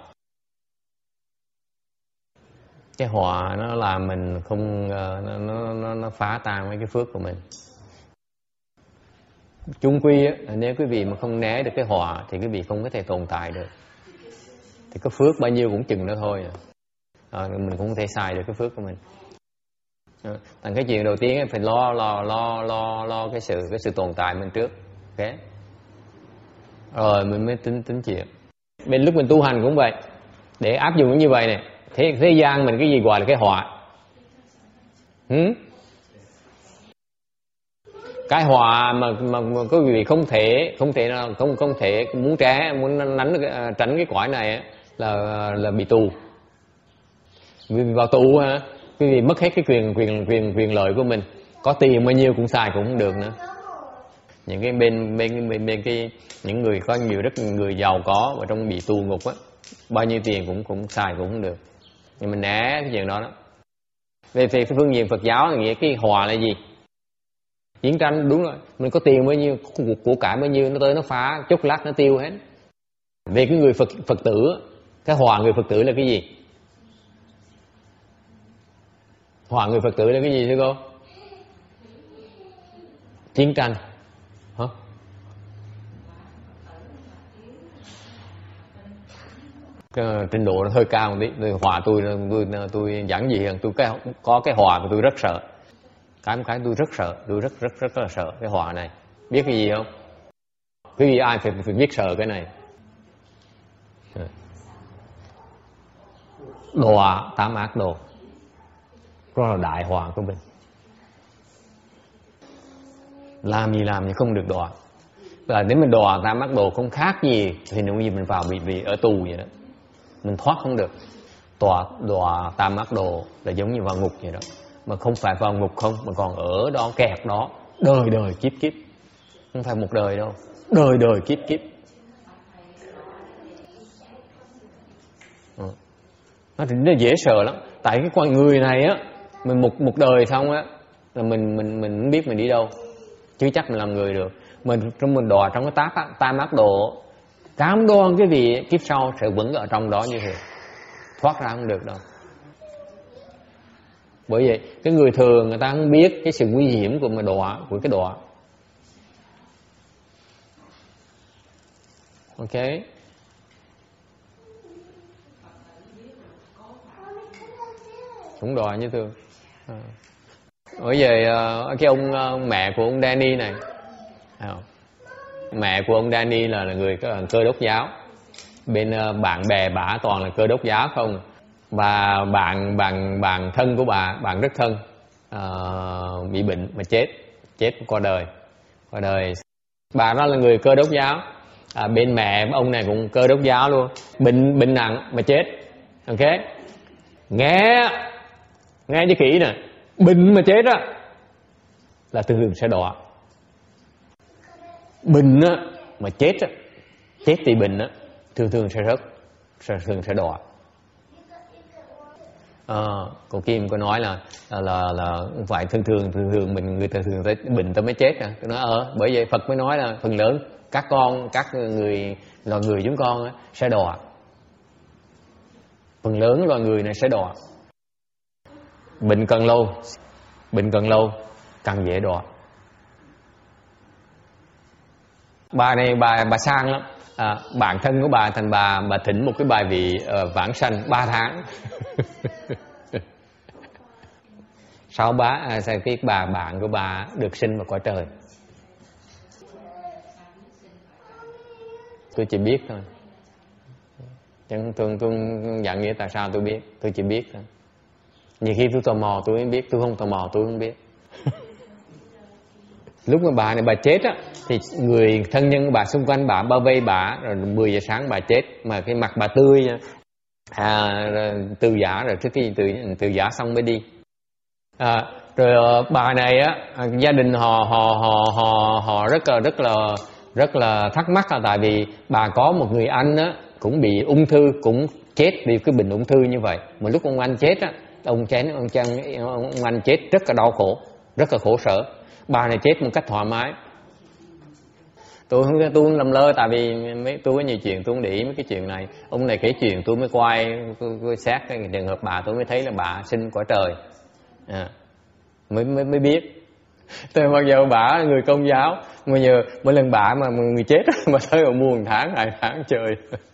Cái họa nó làm mình không nó nó nó, nó phá tan mấy cái phước của mình. Chung quy á, nếu quý vị mà không né được cái họa thì quý vị không có thể tồn tại được. Thì cái phước bao nhiêu cũng chừng đó thôi. À, mình cũng không thể xài được cái phước của mình. À, thành cái chuyện đầu tiên ấy, phải lo lo lo lo lo cái sự cái sự tồn tại mình trước. Ok. Rồi mình mới tính tính chuyện. Bên lúc mình tu hành cũng vậy. Để áp dụng như vậy này, thế thế gian mình cái gì gọi là cái họa? Hmm? Cái họa mà mà, mà quý vị không thể không thể nào không không thể muốn tránh muốn nắn tránh cái quả này là là bị tù. Vì vào tù ha, quý vị mất hết cái quyền quyền quyền quyền lợi của mình. Có tiền bao nhiêu cũng xài cũng không được nữa. Những cái bên bên bên, bên cái những người có nhiều rất nhiều người giàu có và trong bị tù ngục á, bao nhiêu tiền cũng cũng xài cũng không được. Nhưng mình né cái chuyện đó đó. Về về cái phương diện Phật giáo nghĩa cái hòa là gì? Chiến tranh đúng rồi, mình có tiền bao nhiêu, của, của cải bao nhiêu, nó tới nó phá chốc lát nó tiêu hết. Về cái người Phật Phật tử, cái hòa người Phật tử là cái gì? Hòa người Phật tử là cái gì thưa cô? Chiến tranh. Hả? Cái trình độ nó hơi cao một tí. Tôi hòa tôi tôi tôi giảng gì hơn, tôi cái có cái hòa mà tôi rất sợ. Cái cái tôi rất sợ, tôi rất rất rất là sợ cái hòa này. Biết cái gì không? Cái gì ai phải phải biết sợ cái này. Đọa tám ác đồ. Đó là đại hòa của mình. Làm gì làm thì không được đọa. Là nếu mình đọa tám ác đồ không khác gì thì nếu như mình vào bị bị ở tù vậy đó. Mình thoát không được. Đọa đọa tam ác đồ là giống như vào ngục vậy đó. Mà không phải vào ngục không, mà còn ở đó kẹt đó đời đời kiếp kiếp. Không phải một đời đâu, đời đời kiếp kiếp. Nó nó dễ sợ lắm. Tại cái con người này á, mình một một đời xong á là mình mình mình không biết mình đi đâu, chứ chắc mình làm người được. Mình trong mình đọa trong cái tác á, tam ác độ, cám đoan cái gì kiếp sau sẽ vững ở trong đó như thế, thoát ra không được đâu. Bởi vậy cái người thường người ta không biết cái sự nguy hiểm của mà đọa, của cái đọa. Ok. Cũng đọa như thường. À. Ở về cái ông mẹ của ông Danny này, mẹ của ông Danny là, là người cơ đốc giáo. Bên bạn bè bà toàn là cơ đốc giáo không. Và bạn bạn bạn thân của bà, bạn rất thân, uh, bị bệnh mà chết, chết qua đời, qua đời. Bà đó là người cơ đốc giáo. À, bên mẹ ông này cũng cơ đốc giáo luôn, bệnh bệnh nặng mà chết. Ok, nghe nghe cho kỹ nè, bệnh mà chết á là thường thường sẽ đọa. Bệnh á mà chết á, chết vì bệnh á, thường thường sẽ rớt, thường thường sẽ đọa. À, cô Kim có nói là là là, là không phải thường thường thường thường mình người ta thường tới bệnh ta mới chết à. Tôi nói ờ bởi vậy Phật mới nói là phần lớn các con các người loài người chúng con á, sẽ đọa. Phần lớn loài người này sẽ đọa. Bệnh càng lâu, bệnh càng lâu càng dễ đọa. Bà này bà bà sang lắm. À, bạn thân của bà thành bà bà thỉnh một cái bài vị uh, vãng sanh ba tháng. Sau bá à, sau cái bà bạn của bà được sinh vào cõi trời. Tôi chỉ biết thôi. Chẳng tôi tôi dạng nghĩa tại sao tôi biết, tôi chỉ biết thôi. Nhiều khi tôi tò mò tôi mới biết, tôi không tò mò tôi không biết. Lúc mà bà này bà chết á, thì người thân nhân của bà xung quanh bà bao vây bà, rồi mười giờ sáng bà chết, mà cái mặt bà tươi, à, từ giả rồi trước khi từ từ giả xong mới đi. À, rồi bà này á, gia đình họ họ họ họ họ rất là rất là rất là thắc mắc là tại vì bà có một người anh á cũng bị ung thư, cũng chết vì cái bệnh ung thư như vậy. Mà lúc ông anh chết á, ông chén ông chăn ông anh chết rất là đau khổ, rất là khổ sở. Bà này chết một cách thoải mái. Tôi không tôi không làm lơ, tại vì mấy tôi có nhiều chuyện tôi không để ý mấy cái chuyện này. Ông này kể chuyện tôi mới quay tôi, tôi xét cái trường hợp bà, tôi mới thấy là bà sinh cõi trời. À, mới mới mới biết. Tôi mặc dù bà là người Công giáo, mà giờ mỗi lần bà mà người chết mà thấy mà mua một tháng hai tháng chơi.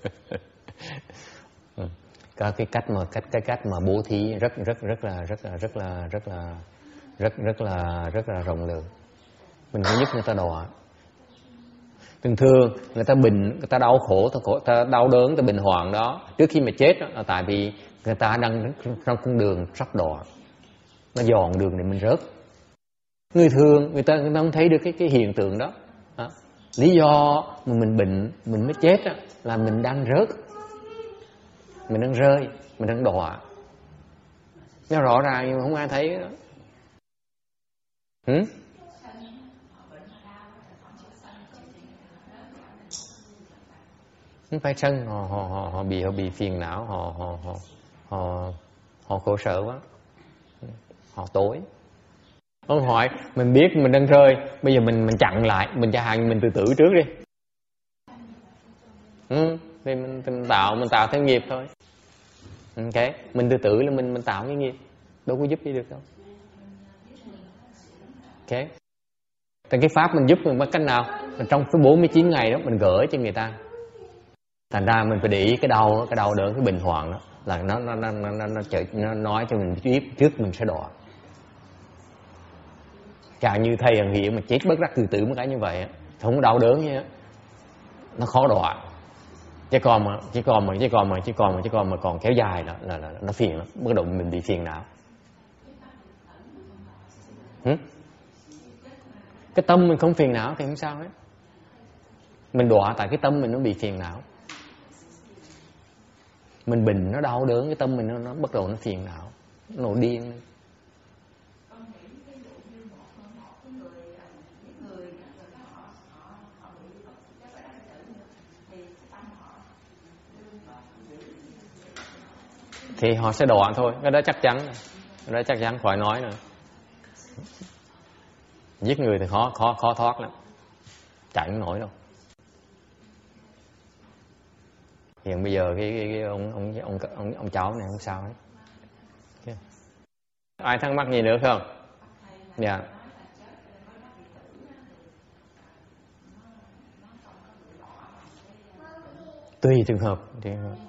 Có cái cách mà cách cái cách mà bố thí rất rất rất là rất là rất là rất là rất rất là rất là rộng lượng. Mình phải giúp người ta đọa. Thường thường người ta bệnh, người ta đau khổ, người ta đau đớn, người ta bệnh hoạn đó trước khi mà chết đó, là tại vì người ta đang trong con đường sắp đọa, nó dọn đường để mình rớt. Người thường người ta, người ta không thấy được cái cái hiện tượng đó. đó. Lý do mà mình bệnh mình mới chết đó, là mình đang rớt, mình đang rơi, mình đang đọa. Nó rõ ràng nhưng mà không ai thấy đó. Ừ? Không phải sân, họ họ họ họ bị họ bị phiền não, họ họ họ họ họ khổ sở quá, họ tối. Ông hỏi mình biết mình đang rơi, bây giờ mình mình chặn lại, mình cho hàng mình tự tử trước đi. Ừ, thì mình, mình tạo mình tạo theo nghiệp thôi. Ok, mình tự tử là mình mình tạo cái nghiệp, đâu có giúp gì được đâu. Ok, thì cái pháp mình giúp mình bằng cách nào? Mình trong cái bốn mươi chín ngày đó mình gửi cho người ta. Thành ra mình phải để ý cái đau, cái đau đớn, cái bình hoạn đó là nó nó nó nó nó, nó, nó nói cho mình biết trước mình sẽ đọa. Càng như thầy Hằng Hiển mà chết bất đắc tự tử một cái như vậy, không có đau đớn nhé, nó khó đọa. Chứ còn mà chỉ còn mà chỉ còn mà chỉ còn mà chỉ còn mà còn kéo dài là là, là nó phiền lắm, bắt đầu mình bị phiền não. Hử? Cái tâm mình không phiền não thì không sao hết. Mình đọa tại cái tâm mình nó bị phiền não. Mình bình nó đau đớn, cái tâm mình nó, nó bắt đầu nó phiền não, nó nổi điên. Thì họ sẽ đọa thôi, cái đó chắc chắn, cái đó chắc chắn khỏi nói nữa. Giết người thì khó khó khó thoát lắm, chạy không nổi đâu. Hiện bây giờ cái, cái, cái ông, ông ông ông ông cháu này không sao hết. Okay. Ai thắc mắc gì nữa không? Dạ. Yeah. Tùy trường hợp thì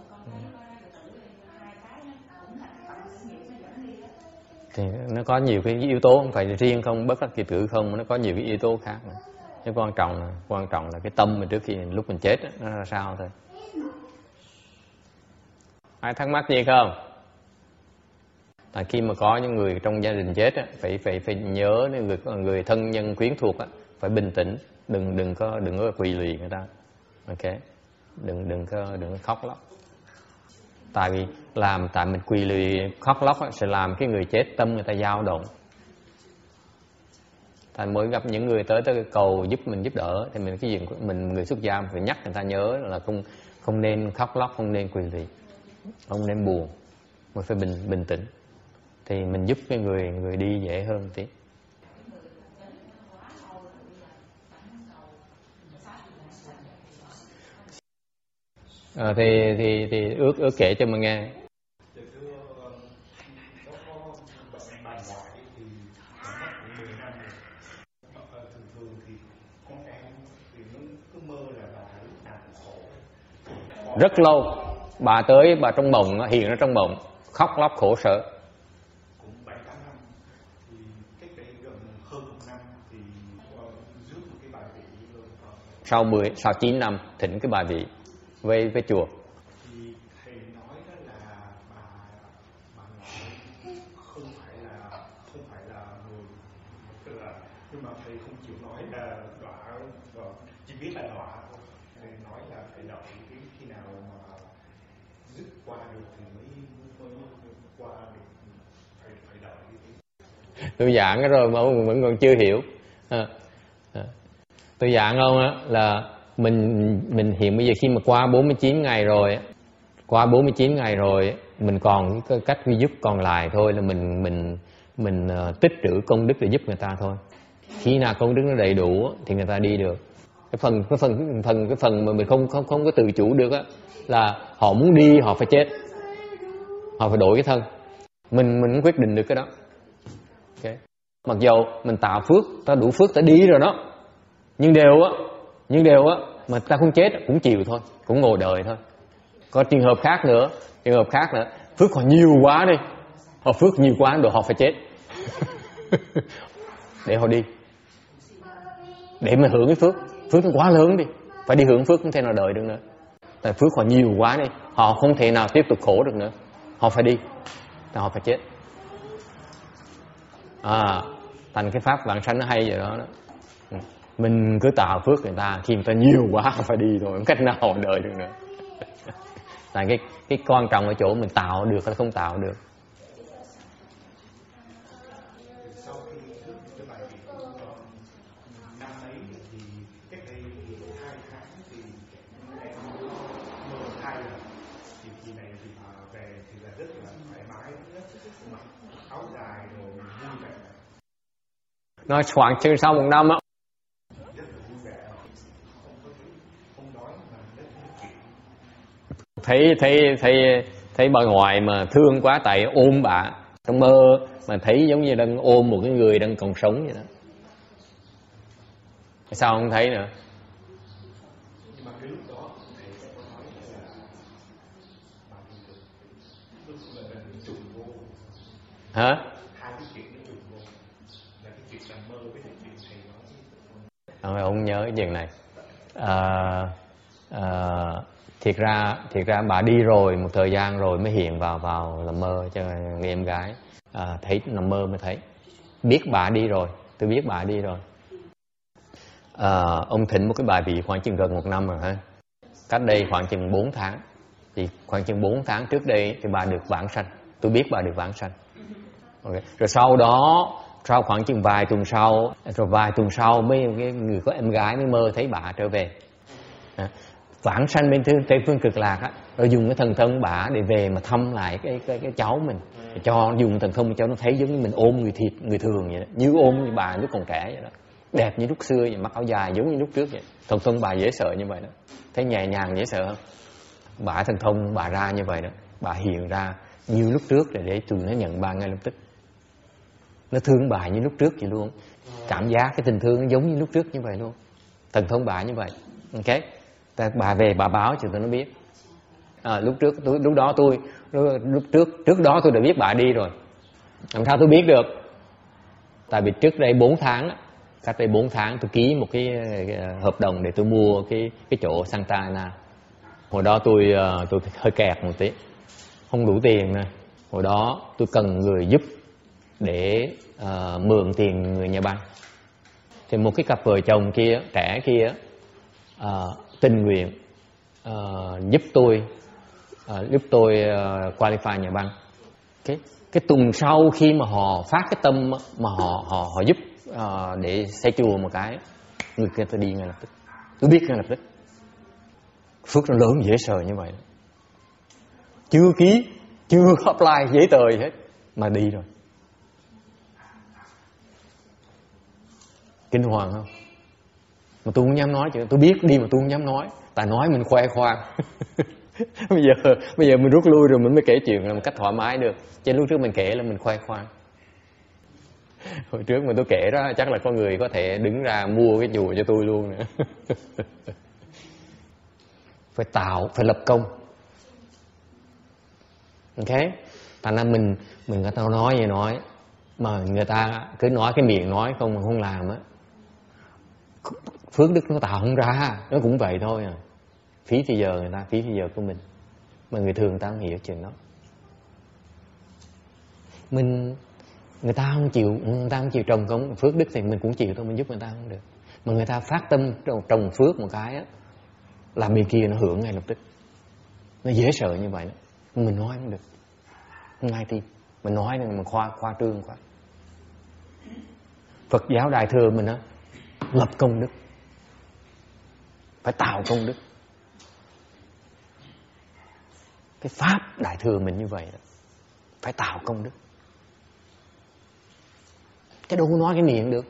thì nó có nhiều cái yếu tố, không phải riêng không bất đắc kỳ tử không, nó có nhiều cái yếu tố khác nữa. Cái quan trọng là quan trọng là cái tâm mình trước khi lúc mình chết đó, nó ra sao thôi. Ai thắc mắc gì không? Tại khi mà có những người trong gia đình chết á, phải phải phải nhớ người người thân nhân quyến thuộc á, phải bình tĩnh, đừng đừng có đừng có quỳ lì người ta. Ok, đừng đừng có đừng có khóc lóc. Tại vì làm tại mình quỳ lì khóc lóc á, sẽ làm cái người chết tâm người ta dao động. Thành mỗi gặp những người tới tới cầu giúp mình giúp đỡ thì mình cái gì mình người xuất gia phải nhắc người ta nhớ là không không nên khóc lóc, không nên quỳ lì, không nên buồn, mà phải bình bình tĩnh thì mình giúp cái người người đi dễ hơn một tí. À, thì thì thì ước ước kể cho mình nghe. Rất lâu bà tới, bà trong mộng hiện ra trong mộng khóc lóc khổ sở. Cũng bảy tám năm thì cách đây gần hơn một năm thì rước một cái bài vị lên Phật. Sau mười sau chín năm thỉnh cái bài vị với với chùa. Thì thầy nói đó là bà bà nói không phải là không phải là người, tức là nhưng mà thầy không chịu nói là đọa, chỉ biết là đọa thôi. Thầy nói là phải đợi cái khi nào mà dứt qua được thì mới mới qua được, phải phải đợi cái. Tôi giảng cái rồi mà ông vẫn còn chưa hiểu. À, à. Tôi giảng ông á là mình mình hiện bây giờ khi mà qua bốn mươi chín ngày rồi, qua bốn mươi chín ngày rồi mình còn cái cách duy giúp còn lại thôi là mình mình mình uh, tích trữ công đức để giúp người ta thôi. Khi nào công đức nó đầy đủ thì người ta đi được. Cái phần cái phần phần cái phần mà mình không không không có tự chủ được á là họ muốn đi họ phải chết, họ phải đổi cái thân. Mình mình cũng quyết định được cái đó. Okay. Mặc dầu mình tạo phước, ta đủ phước ta đi rồi đó, nhưng đều á, nhưng đều á mà ta không chết cũng chịu thôi, cũng ngồi đợi thôi. Có trường hợp khác nữa, trường hợp khác nữa, phước họ nhiều quá đi, họ phước nhiều quá rồi họ phải chết để họ đi, để mà hưởng cái phước, phước nó quá lớn đi, phải đi hưởng phước không thể nào đợi được nữa. Tại phước họ nhiều quá đi, họ không thể nào tiếp tục khổ được nữa, họ phải đi, họ phải chết. À, thành cái pháp vãng sanh nó hay vậy đó, đó. Mình cứ tạo phước người ta, khi người ta nhiều quá phải đi rồi, không cách nào đợi được nữa. Tại cái cái quan trọng ở chỗ mình tạo được hay không tạo được. Sau khi rước cái bài vị Nói khoảng chừng sau một năm á, thấy thấy thấy thấy bà ngoại mà thương quá, tại ôm bà trong mơ mà thấy giống như đang ôm một cái người đang còn sống vậy đó. Sao không thấy nữa? Nhưng mà cái lúc đó thầy sẽ có nói là bà bị lúc là trùng vô. Hả? Hai cái chuyện nó trùng vô, là cái chuyện nằm mơ với cái chuyện thầy nói. Ông không nhớ cái chuyện này. À, à, thiệt ra thiệt ra bà đi rồi một thời gian rồi mới hiện vào vào làm mơ cho người em gái. À, thấy nằm mơ mới thấy, biết bà đi rồi, tôi biết bà đi rồi. À, ông thỉnh một cái bài vị khoảng chừng gần một năm rồi ha, cách đây khoảng chừng bốn tháng. Thì khoảng chừng bốn tháng trước đây thì bà được vãng sanh, tôi biết bà được vãng sanh. Okay. Rồi sau đó sau khoảng chừng vài tuần sau, rồi vài tuần sau mấy cái người có em gái mới mơ thấy bà trở về. À, vãng sanh bên Tây Phương Cực Lạc á, rồi dùng cái thần thông bà để về mà thăm lại cái cái cái cháu mình, cho dùng thần thông cho nó thấy giống như mình ôm người thịt người thường vậy đó, như ôm như bà lúc còn trẻ vậy đó, đẹp như lúc xưa vậy, mặc áo dài giống như lúc trước vậy. Thần thông bà dễ sợ như vậy đó, thấy nhẹ nhàng dễ sợ không? Bà thần thông bà ra như vậy đó, bà hiện ra như lúc trước để để tụi nó nhận bà ngay lập tức. Nó thương bà như lúc trước vậy luôn, cảm giác cái tình thương nó giống như lúc trước như vậy luôn, thần thông bà như vậy. Ok, bà về bà báo cho tụi nó biết. À, lúc trước tôi, lúc đó tôi lúc trước trước đó tôi đã biết bà đi rồi. Làm sao tôi biết được? Tại vì trước đây bốn tháng, cách đây bốn tháng tôi ký một cái hợp đồng để tôi mua cái cái chỗ Santa Ana. Hồi đó tôi tôi hơi kẹt một tí, không đủ tiền nè. Hồi đó tôi cần người giúp để uh, mượn tiền người nhà băng. Thì một cái cặp vợ chồng kia, trẻ kia, uh, tình nguyện uh, giúp tôi uh, giúp tôi uh, qualify nhà băng. Cái cái tuần sau khi mà họ phát cái tâm mà họ họ họ giúp uh, để xây chùa một cái, người kia tôi đi ngay lập tức, tôi biết ngay lập tức. Phước nó lớn dễ sợ như vậy, chưa ký, chưa apply giấy tờ gì hết mà đi rồi. Kinh hoàng không? Mà tôi không dám nói chứ, tôi biết đi mà tôi không dám nói, tại nói mình khoe khoang. bây giờ bây giờ mình rút lui rồi mình mới kể chuyện một cách thoải mái được, chứ lúc trước mình kể là mình khoe khoang. Hồi trước mà tôi kể đó chắc là có người có thể đứng ra mua cái chùa cho tôi luôn nữa. Phải tạo, phải lập công. Ok, thành ra mình mình người ta nói gì nói mà người ta cứ nói cái miệng nói không mà không làm á, phước đức nó tạo không ra, nó cũng vậy thôi à. Phí thì giờ người ta, phí thì giờ của mình, mà người thường người ta không hiểu chuyện đó. Mình người ta không chịu, người ta không chịu trồng công phước đức thì mình cũng chịu thôi, mình giúp người ta không được. Mà người ta phát tâm trồng phước một cái á, làm bên kia nó hưởng ngay lập tức, nó dễ sợ như vậy đó. Mình nói không được, không ai tin, mình nói nên mình khoa khoa trương quá. Phật giáo Đại thừa mình á, lập công đức, phải tạo công đức. Cái pháp Đại thừa mình như vậy đó, phải tạo công đức, chứ đâu có nói cái miệng được.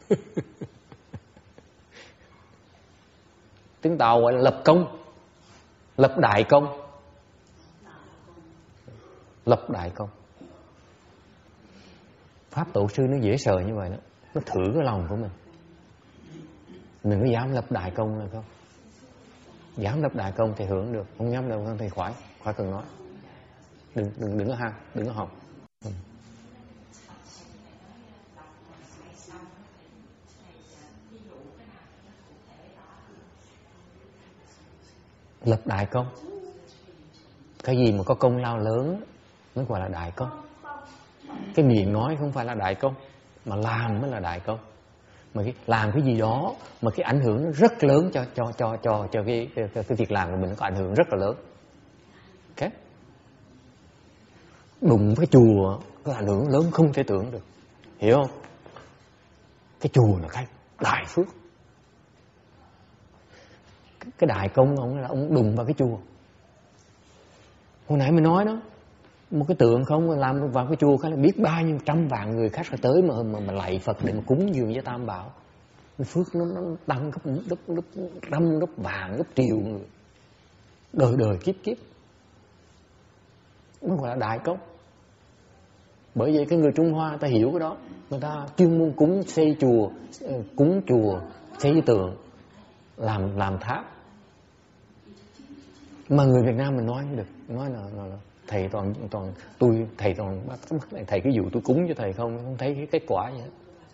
Tiếng Tàu gọi là lập công, lập đại công, lập đại công. Pháp tổ sư nó dễ sợ như vậy đó, nó thử cái lòng của mình. Mình có dám lập đại công là không? Dám lập đại công thì hưởng được, không dám lập công thì khỏi, khỏi cần nói. Đừng đừng đừng có ham, đừng có học. Ừ. Lập đại công, cái gì mà có công lao lớn mới gọi là đại công. Cái miệng nói không phải là đại công, mà làm mới là đại công. Mà cái, làm cái gì đó mà cái ảnh hưởng nó rất lớn cho cho cho cho cho cái cái, cái việc làm của mình, nó có ảnh hưởng rất là lớn. Ok, đụng cái chùa có ảnh hưởng lớn không thể tưởng được, hiểu không? Cái chùa là cái đại phước. Cái đại công ông là ông đụng vào cái chùa. Hồi nãy mình nói đó, một cái tượng không làm vào cái chùa cái là biết bao nhiêu trăm vạn người khách sẽ tới mà mà, mà lạy Phật để mà cúng dường với Tam Bảo. Phước nó, nó tăng gấp gấp gấp trăm gấp vàng gấp triệu người, đời đời kiếp kiếp, nó gọi là đại công. Bởi vậy cái người Trung Hoa ta hiểu cái đó, người ta chuyên môn cúng xây chùa, cúng chùa, xây tượng, làm làm tháp. Mà người Việt Nam mình nói không được, nói là, là, là thầy toàn toàn tôi thầy toàn bắt thầy cái vụ tôi cúng cho thầy không không thấy cái kết quả gì hết.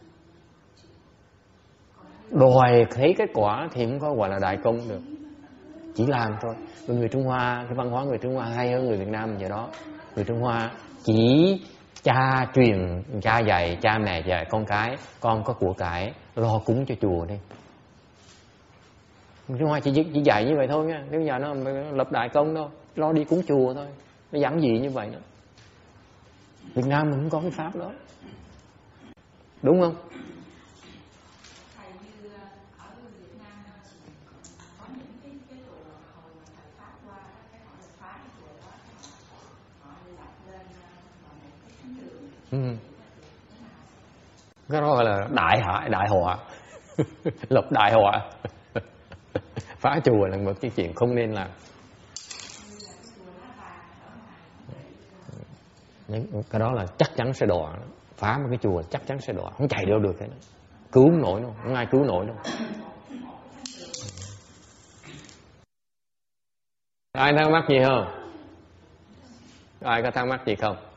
Đòi thấy kết quả thì không có gọi là đại công được, chỉ làm thôi. Người Trung Hoa, cái văn hóa người Trung Hoa hay hơn người Việt Nam vậy đó. Người Trung Hoa chỉ cha truyền, cha dạy, cha mẹ dạy con cái, con có của cải lo cúng cho chùa đi. Người Trung Hoa chỉ, chỉ dạy như vậy thôi nha. Nếu giờ nó lập đại công đâu, lo đi cúng chùa thôi, nó giản dị như vậy đó. Việt Nam mình không có cái pháp đó, đúng không? Ừ. Cái đó gọi là đại hại đại họa. Lập đại họa. Phá chùa là một cái chuyện không nên làm. Cái đó là chắc chắn sẽ đọa. Phá một cái chùa chắc chắn sẽ đọa, không chạy đâu được hết. Cứu không nổi đâu, không ai cứu nổi đâu. Ai thắc mắc gì không? Ai có thắc mắc gì không?